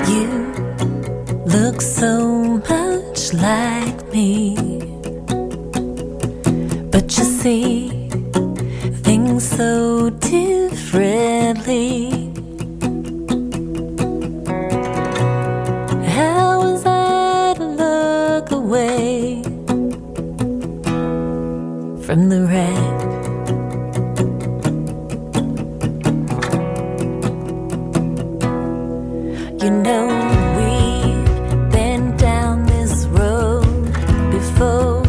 You look so much like me, but you see things so differently. How was I to look away from the wreck? You know, we've been down this road before,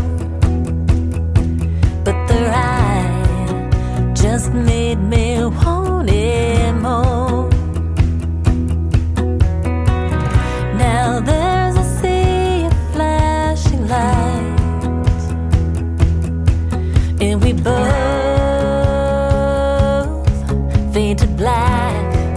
but the ride just made me want it more. Now there's a sea of flashing lights, and we both faded black.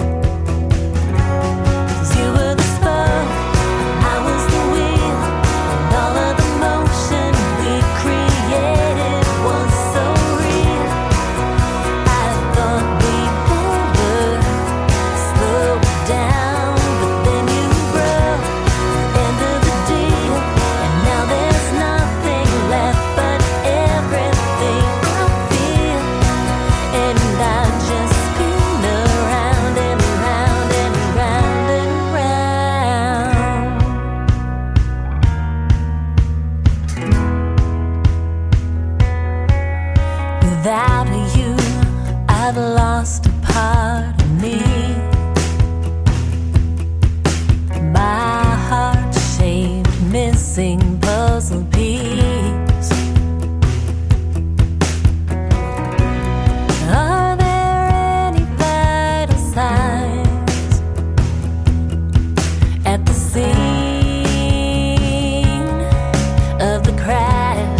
Without you, I've lost a part of me. My heart-shaped missing puzzle piece. Are there any vital signs at the scene of the crash?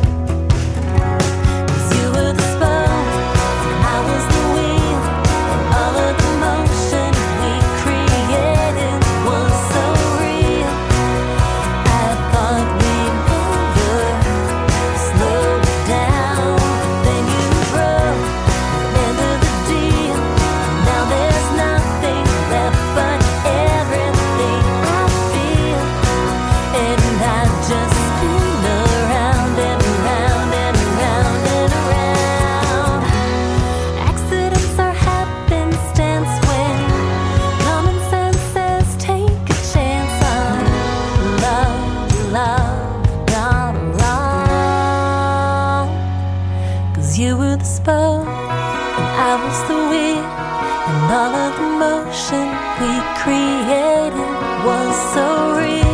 You were the spur, and I was the wheel, and all of the motion we created was so real.